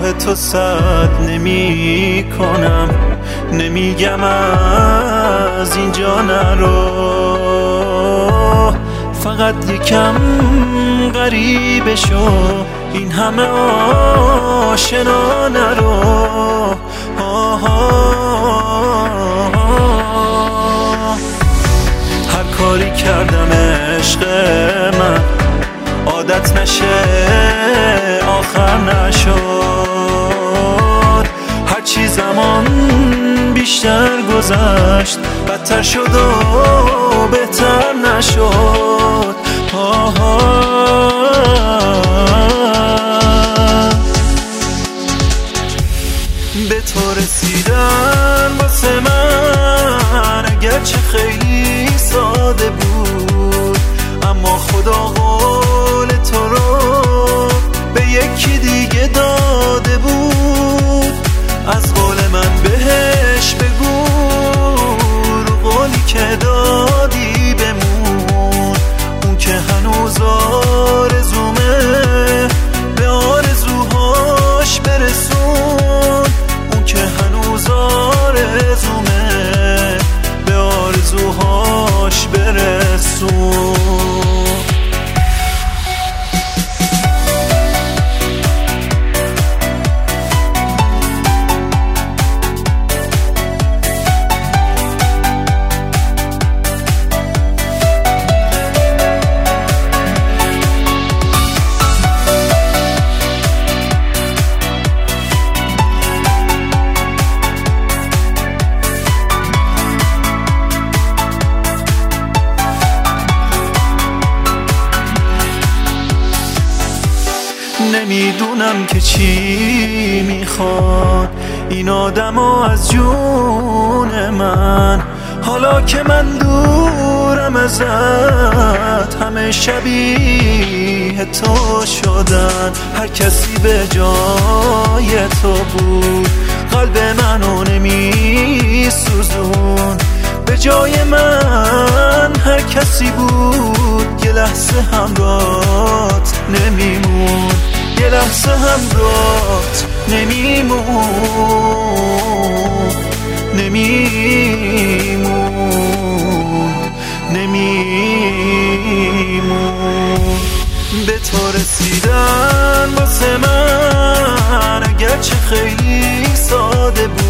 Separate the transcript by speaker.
Speaker 1: راه تو سد نمی کنم، نمیگم از اینجا نرو، فقط یکم غریبه شو، این همه آشنا نرو. هر کاری کردم عشق من عادت نشه آخر نشد، هرچی زمان بیشتر گذشت بدتر شد و بهتر نشد. به تو رسیدن واسه من اگرچه خیلی ساده بود، اما خدا قول تو رو به یکی دیگه داده بود. از قول من بهش بگو رو قولی که دادی بمون، اون که هنوز آرزومه به آرزوهاش برسون، اون که هنوز آرزومه به آرزوهاش برسون. نمیدونم که چی میخواد این آدما از جون من، حالا که من دورم ازت همه شبیه تو شدن. هر کسی به جای تو بود قلب منو نمیسوزون، به جای من هر کسی بود یه لحظه همراهت نمیمون، یه لحظه همراهت نمیمون، نمیمون. به تو رسیدن واسه من اگرچه خیلی ساده بود،